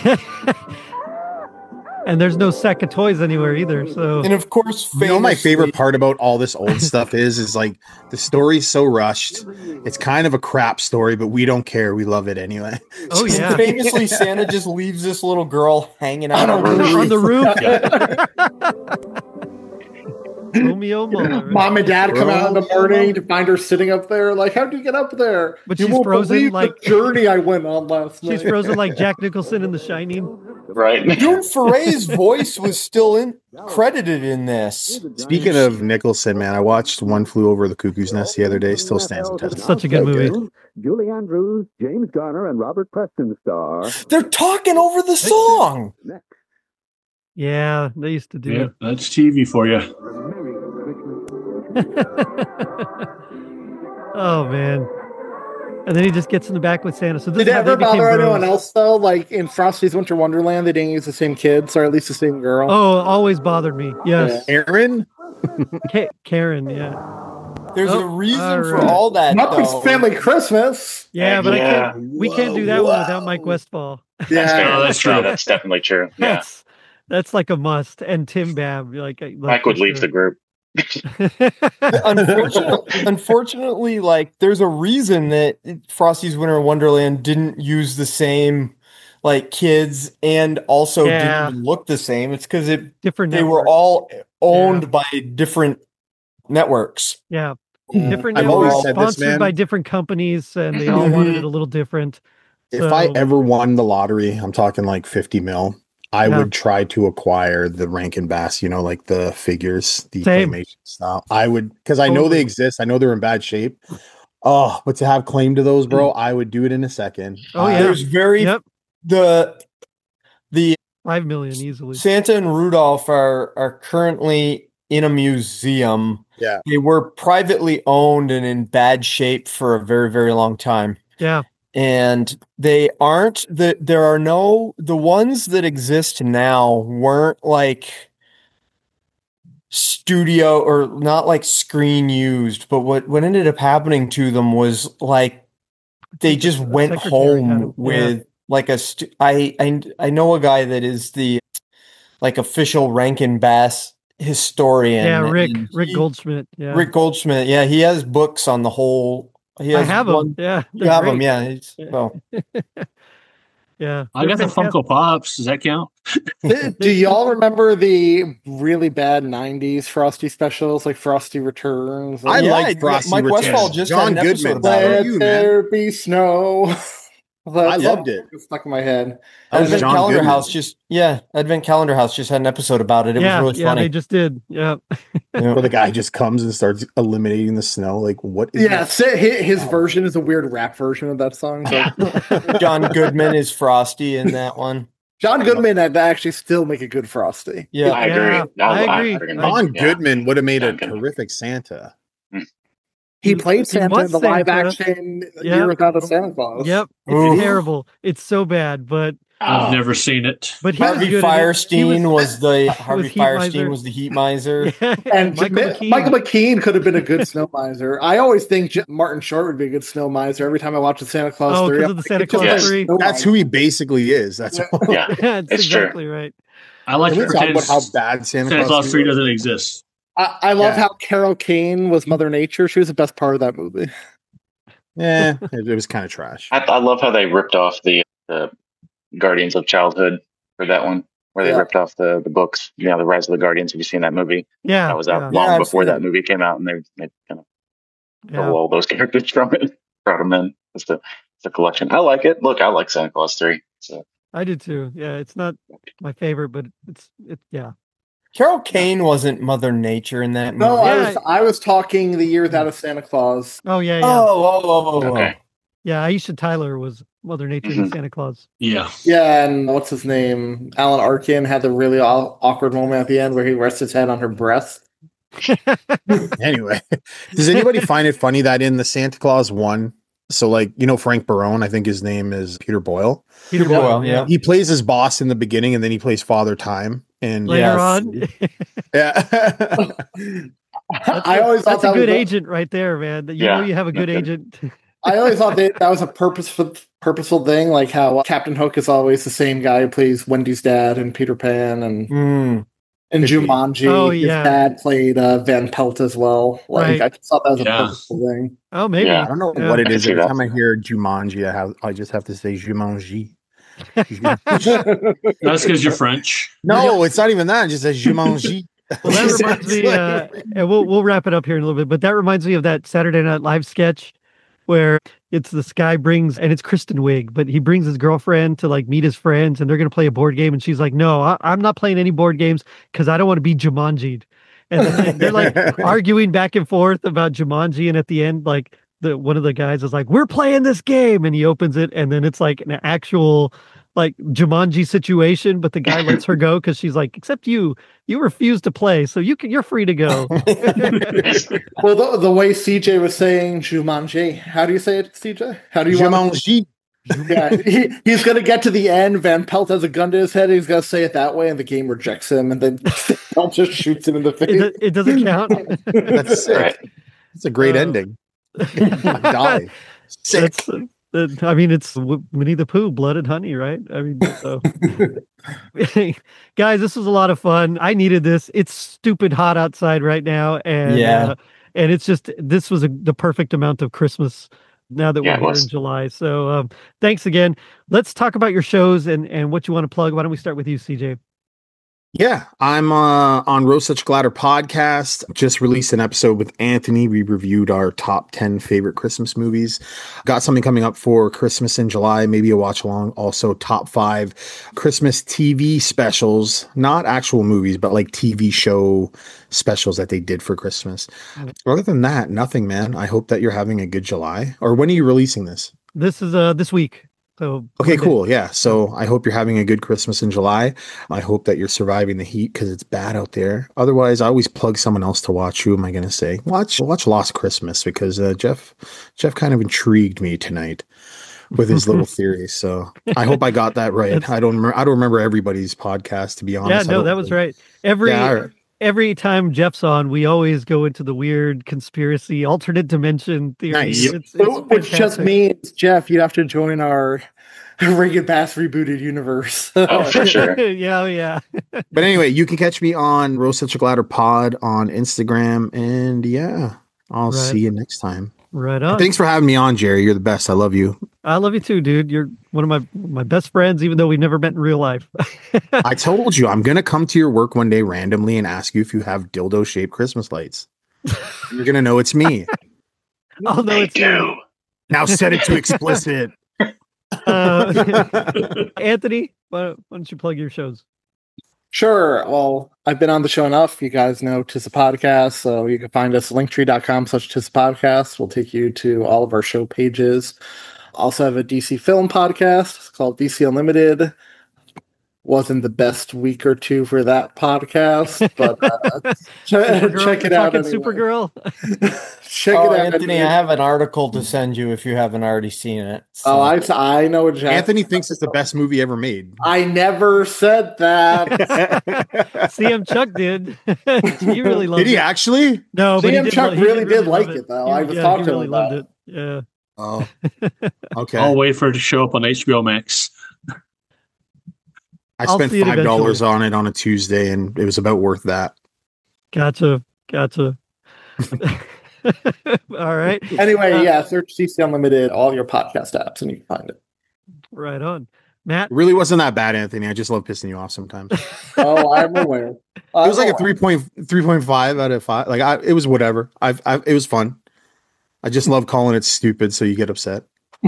and there's no sack of toys anywhere either. So And of course, You know, my famously- favorite part about all this old stuff is like the story's so rushed. It's kind of a crap story, but we don't care. We love it anyway. oh yeah, Famously, Santa just leaves this little girl hanging out on the roof. on the roof. Romeo Muller. Mom and Dad come out in the morning to find her sitting up there. Like, how'd you get up there? But you she's won't frozen, believe like- the journey I went on last night. She's frozen like Jack Nicholson in The Shining. Right. June Foray's voice was still credited in this. Speaking of Nicholson, man, I watched One Flew Over the Cuckoo's Nest the other day. Still stands the test. It's such a good movie. Julie Andrews, James Garner, and Robert Preston star. They're talking over the song. Next. Yeah, they used to do Yeah, it. that's TV for you. Oh man. And then he just gets in the back with Santa. So this Did is it how they ever became bother anyone bros. else though? Like in Frosty's Winter Wonderland, they didn't use the same kids, or at least the same girl. Oh, always bothered me. Yes. Aaron? Karen, yeah. There's Oh, a reason for alright. all that. Muppets though. Family Christmas. Yeah, but Yeah. we can't do that one without Mike Westfall. That's fair. Oh, that's true. That's definitely true. Yeah. That's like a must. And Tim Babb, like Mike would leave the group. Unfortunately, like there's a reason that Frosty's Winter Wonderland didn't use the same like kids and also Yeah. didn't look the same. It's because different. they were networks. all owned by different networks. Yeah. Different I've always networks, said this, sponsored man. by different companies, and they all wanted it a little different. If I So- ever won the lottery, I'm talking like 50 mil, I Yeah. would try to acquire the Rankin Bass, like the figures, the Same. claymation style. I would, because I know Totally. they exist. I know they're in bad shape. Oh, but to have claim to those, bro, I would do it in a second. Oh, yeah. There's Yep. the 5 million easily. Santa and Rudolph are currently in a museum. Yeah. They were privately owned and in bad shape for a very, very long time. Yeah. And they aren't the ones that exist now weren't like studio or not like screen used, but what ended up happening to them was like they just the went secretary had home 'em, yeah. with like I know a guy that is the like official Rankin Bass historian. Yeah, Rick and Goldschmidt. Yeah. Rick Goldschmidt. Yeah, he has books on the whole. He I has have one- them. Yeah. You have them, yeah. So Yeah. I got the Funko Pops. Does that count? Do y'all remember the really bad '90s Frosty specials, like Frosty Returns? I Yeah, like Frosty Mike Returns. Westfall just had John an episode Goodman. about it. Let you, man. there be snow. I loved it. It's stuck in my head. That was Advent John Calendar Goodman. House Advent Calendar House just had an episode about it. It yeah. was really Yeah. They funny. just did. Yeah. Where the guy just comes and starts eliminating the snow. Like, what is Yeah, that? his version is a weird rap version of that song. So. John Goodman is Frosty in that one. John Goodman would actually still make a good Frosty. Yeah. I agree. Yeah, No, I agree. John Yeah. Goodman would have made a John Goodman. terrific Santa. He played Santa was in the live Santa. action Yeah. Year Without a Santa Claus. Yep. Ooh. It's terrible. It's so bad, but I've never seen it. he was Harvey good at it. Firestein He was the Harvey Heat Miser. Firestein was the Heat Miser. Yeah. And Michael Michael McKean. McKean could have been a good snow miser. I always think Martin Short would be a good snow miser. Every time I watch the Santa Claus Oh, 3, 'cause I'm of the like, Santa it's just Claus a 3. snow That's miser. who he basically is. That's Yeah. all. Yeah. That's It's true. exactly right. I like Can to we talk pretend about how bad Santa Santa Claus 3 was? doesn't exist. I love Yeah. how Carol Kane was Mother Nature. She was the best part of that movie. Yeah, it was kind of trash. I love how they ripped off the Guardians of Childhood for that one, where they Yeah. ripped off the books. The Rise of the Guardians. Have you seen that movie? Yeah. That was out yeah, long Yeah, I've before seen that it. movie came out, and they kind of yeah. stole all those characters from it, brought them in. It's a collection. I like it. Look, I like Santa Claus 3. So I did too. Yeah. It's not my favorite, but yeah. Carol Kane wasn't Mother Nature in that movie. No, Yeah. I was talking the Year Without a Santa Claus. Oh, yeah. Yeah. Oh. okay. Yeah. Aisha Tyler was Mother Nature and Mhm. Santa Claus. Yeah. Yeah, and what's his name? Alan Arkin had the really awkward moment at the end where he rests his head on her breast. Anyway, does anybody find it funny that in the Santa Claus 1, so like, Frank Barone, I think his name is Peter Boyle. Peter Boyle, Boyle. yeah. He plays his boss in the beginning and then he plays Father Time. And Later Yes. on. yeah. I always thought That's a that good was agent right there, man. You Yeah. know you have a good Okay. agent. I always thought that was a purposeful thing, like how Captain Hook is always the same guy who plays Wendy's dad in Peter Pan and Mm. in Could be. Jumanji. Oh, his yeah. dad played Van Pelt as well. Like Right. I just thought that was a Yeah. purposeful thing. Oh, maybe. Yeah. I don't know Yeah. what it I can is. see Every that. time I hear Jumanji, I just have to say Jumanji. That's because you're French. No, it's not even that. It just says Jumanji. Well, that reminds me, and we'll wrap it up here in a little bit, but that reminds me of that Saturday Night Live sketch where it's this guy brings, and it's Kristen Wiig, but he brings his girlfriend to like meet his friends and they're going to play a board game. And she's like, no, I'm not playing any board games because I don't want to be Jumanji'd. And then they're like arguing back and forth about Jumanji. And at the end, like one of the guys is like, we're playing this game. And he opens it and then it's like an actual like Jumanji situation, but the guy lets her go because she's like, except you refuse to play, so you're free to go. Well, the way CJ was saying Jumanji, how do you say it, CJ? How do you want Jumanji. Yeah, he's going to get to the end. Van Pelt has a gun to his head. He's going to say it that way, and the game rejects him, and then Pelt just shoots him in the face. It doesn't count. That's sick. Right. It's a great ending. I die. Sick. I mean, it's Winnie the Pooh, blood and honey, right? I mean, so. Guys, this was a lot of fun. I needed this. It's stupid hot outside right now, and and it's just this was the perfect amount of Christmas. Now that we're here in July. So thanks again. Let's talk about your shows and what you want to plug. Why don't we start with you, CJ? Yeah, I'm on Rose Such Gladder podcast. Just released an episode with Anthony. We reviewed our top 10 favorite Christmas movies. Got something coming up for Christmas in July, maybe a watch along. Also, top 5 Christmas TV specials, not actual movies, but like TV show specials that they did for Christmas. Other than that, nothing, man. I hope that you're having a good July. Or when are you releasing this? This is this week. So okay, cool. Yeah. So I hope you're having a good Christmas in July. I hope that you're surviving the heat because it's bad out there. Otherwise, I always plug someone else to watch. Who am I going to say? Watch Lost Christmas because Jeff kind of intrigued me tonight with his little theories. So I hope I got that right. I don't remember everybody's podcast, to be honest. Yeah, no, that was right. Every time Jeff's on, we always go into the weird conspiracy, alternate dimension theory. Nice. Which just means, Jeff, you'd have to join our Rankin Bass rebooted universe. Oh, for sure. Yeah. But anyway, you can catch me on Rose Such a Gladder Pod on Instagram. And yeah, I'll see you next time. Right on. Thanks for having me on, Jerry. You're the best. I love you. I love you too, dude. You're one of my best friends, even though we've never met in real life. I told you I'm going to come to your work one day randomly and ask you if you have dildo-shaped Christmas lights. You're going to know it's me. I'll know it's you. Now set it to explicit. Anthony, why don't you plug your shows? Sure. Well, I've been on the show enough. You guys know Tis a Podcast, so you can find us at linktree.com/Tis a Podcast. We'll take you to all of our show pages. Also have a DC film podcast. It's called DC Unlimited. Wasn't the best week or two for that podcast, but check it out. Anyway. Supergirl. Check it out, Anthony. I have an article to send you if you hahaven't already seen it. So. I know what Anthony thinks it's the best movie ever made. I never said that. CM Chuck did. He really loved it. Did he actually? No, but CM Chuck really did like it, though. I was talking to him about it. Yeah. Oh, okay. I'll wait for it to show up on HBO Max. I spent $5 on it on a Tuesday, and it was about worth that. Gotcha. All right. Anyway, search DC Unlimited, all your podcast apps, and you can find it. Right on. Matt? It really wasn't that bad, Anthony. I just love pissing you off sometimes. Oh, I'm aware. It was like a 3.5 out of 5. Like it was whatever. It was fun. I just love calling it stupid, so you get upset.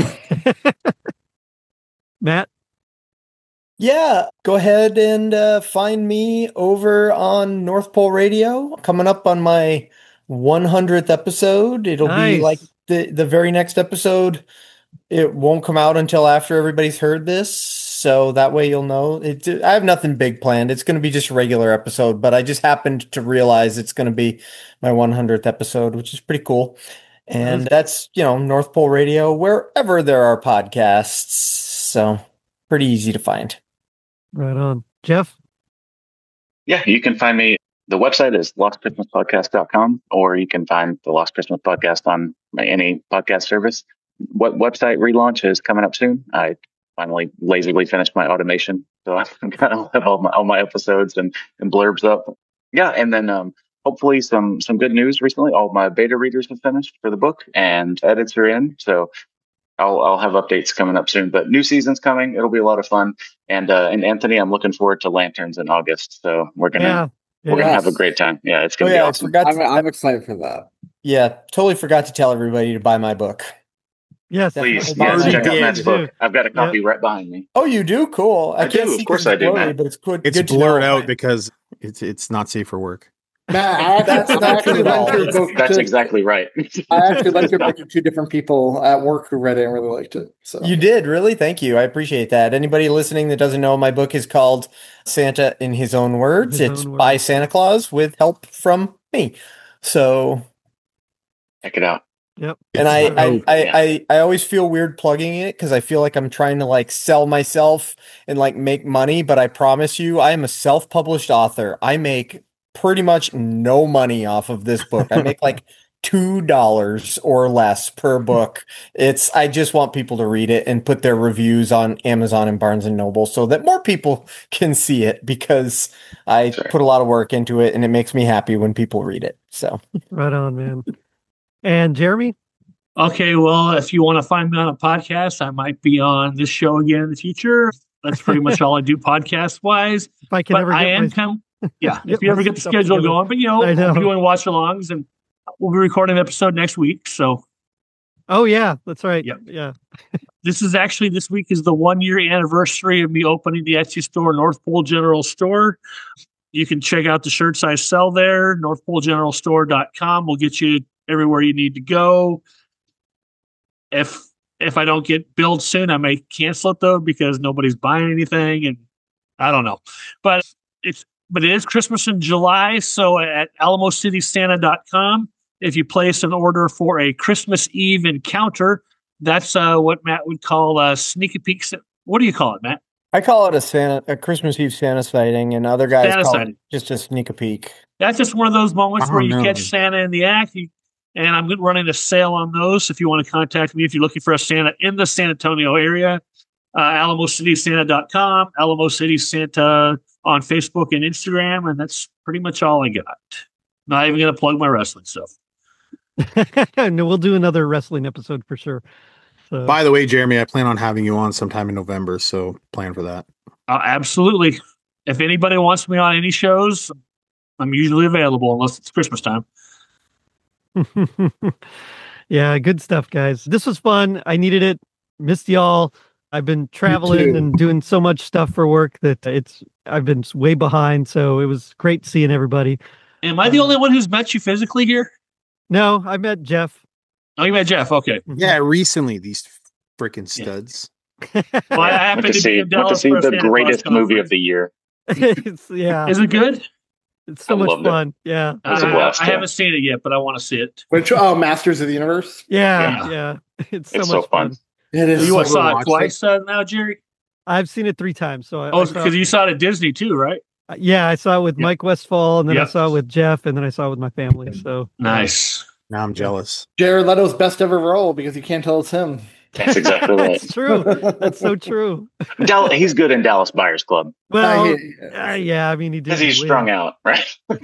Matt? Yeah, go ahead and find me over on North Pole Radio. Coming up on my 100th episode. It'll be like the very next episode. It won't come out until after everybody's heard this, so that way you'll know. I have nothing big planned. It's going to be just a regular episode, but I just happened to realize it's going to be my 100th episode, which is pretty cool. And that's, North Pole Radio, wherever there are podcasts. So pretty easy to find. Right on. Jeff? Yeah, you can find me. The website is lostchristmaspodcast.com, or you can find the Lost Christmas Podcast on any podcast service. Website relaunch is coming up soon. I finally lazily finished my automation, so I'm kind of have all my episodes and blurbs up. Yeah, and then hopefully some good news recently. All my beta readers have finished for the book, and edits are in, so I'll have updates coming up soon, but new season's coming. It'll be a lot of fun. And Anthony, I'm looking forward to Lanterns in August. So we're gonna have a great time. Yeah, it's gonna be awesome. I'm excited for that. Yeah, totally forgot to tell everybody to buy my book. Yes, please. Yes, check out Matt's book. I've got a copy right behind me. Oh, you do? Cool. I do. Of course, I do. Blurry, but it's good. It's blurred out because it's not safe for work. Matt, I That's not actually true at lent all. your book That's to, exactly right. I actually lent your book to two different people at work who read it and really liked it. So You did, really? Thank you. I appreciate that. Anybody listening that doesn't know, my book is called Santa in His Own Words. His It's Own by Words. Santa Claus with help from me. So, Check it out. Yep. and Yeah. I always feel weird plugging it because I feel like I'm trying to like sell myself and like make money, but I promise you, I am a self-published author. I make pretty much no money off of this book. I make like $2 or less per book. I just want people to read it and put their reviews on Amazon and Barnes and Noble so that more people can see it because I Sure. put a lot of work into it and it makes me happy when people read it. So Right on, man. And Jeremy? Okay, well, if you want to find me on a podcast, I might be on this show again in the future. That's pretty much all I do podcast wise. If I can But ever I get am my kind of, yeah, Get if you ever my get the stuff schedule together. going. But, I know. we'll be doing watch alongs and we'll be recording an episode next week. So Oh yeah, that's right. Yep. Yeah. this week is the 1 year anniversary of me opening the Etsy store, North Pole General Store. You can check out the shirts I sell there, northpolegeneralstore.com. Will get you everywhere you need to go. If I don't get billed soon, I may cancel it though because nobody's buying anything, and I don't know. But it is Christmas in July, so at AlamoCitySanta.com, if you place an order for a Christmas Eve encounter, that's what Matt would call a sneaky peek. What do you call it, Matt? I call it a Christmas Eve Santa sighting, and other guys Santa call sighting. it just a sneak a peek. That's just one of those moments Oh, where you no. catch Santa in the act. And I'm running a sale on those. If you want to contact me, if you're looking for a Santa in the San Antonio area, AlamoCitySanta.com, Alamo City Santa on Facebook and Instagram. And that's pretty much all I got. Not even going to plug my wrestling stuff. No, we'll do another wrestling episode for sure. So, By the way, Jeremy, I plan on having you on sometime in November, so plan for that. Absolutely. If anybody wants me on any shows, I'm usually available unless it's Christmas time. yeah, good stuff, guys. This was fun. I needed it. Missed y'all. I've been traveling too. and doing so much stuff for work that I've been way behind. So it was great seeing everybody. Am I the only one who's met you physically here? No, I met Jeff. Oh, you met Jeff. Okay. Yeah, recently these freaking studs. Well, I happen Went to see, in Dallas for a the Santa Claus greatest movie conference. of the year. Yeah, Is it good? it's so I much loved it. fun. Yeah, was a blast, I yeah. haven't seen it yet, but I want to see it. Which Masters of the Universe? yeah. It's so It's much so fun. fun. It is. You so saw watch it twice now, Jerry? I've seen it 3 times. So Oh, I saw, because you saw it at Disney too, right? yeah, I saw it with Yep. Mike Westfall, and then I Yep. saw it with Jeff, and then I saw it with my family. So Nice. Now I'm jealous. Jared Leto's best ever role because you can't tell it's him. That's exactly right. That's true. That's so true. He's good in Dallas Buyers Club Well, I- yeah, I mean, he did. because he's win. strung out, right?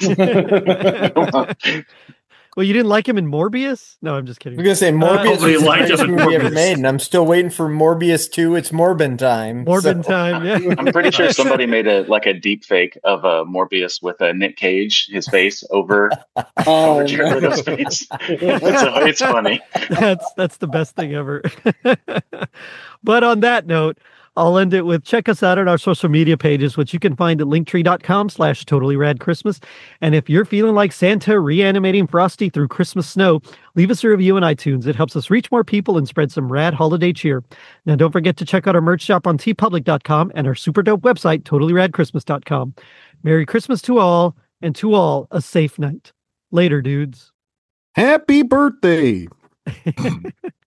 Well, you didn't like him in Morbius? No, I'm just I'm kidding. gonna say Morbius Nobody is the liked greatest him in movie ever Morbius. made, and I'm still waiting for Morbius 2. It's Morbin time. Morbin so- time, yeah. I'm pretty sure somebody made a deep fake of Morbius with Nick Cage, his face over Oh, Jared no. Leto's face. So it's funny. That's the best thing ever. But on that note, I'll end it with check us out on our social media pages, which you can find at linktree.com/totallyradchristmas. And if you're feeling like Santa reanimating Frosty through Christmas snow, leave us a review on iTunes. It helps us reach more people and spread some rad holiday cheer. Now, don't forget to check out our merch shop on tpublic.com and our super dope website, totallyradchristmas.com. Merry Christmas to all, and to all, a safe night. Later, dudes. Happy birthday.